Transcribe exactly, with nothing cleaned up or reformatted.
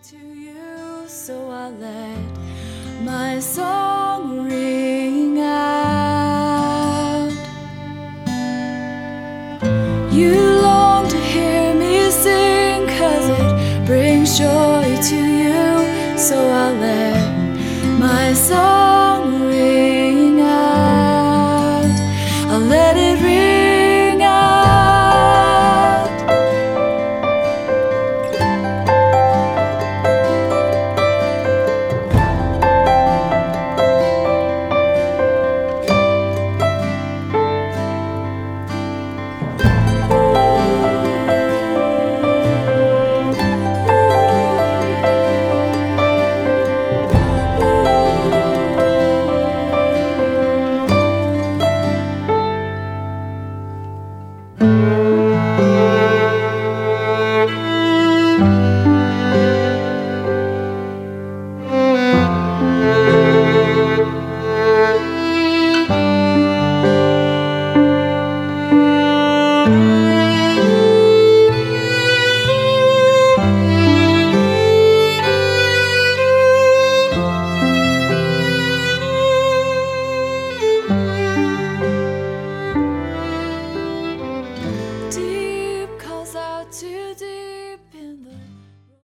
to you, so I let my song ring out. You long to hear me sing, 'cause it brings joy to you, so I let my song ring out.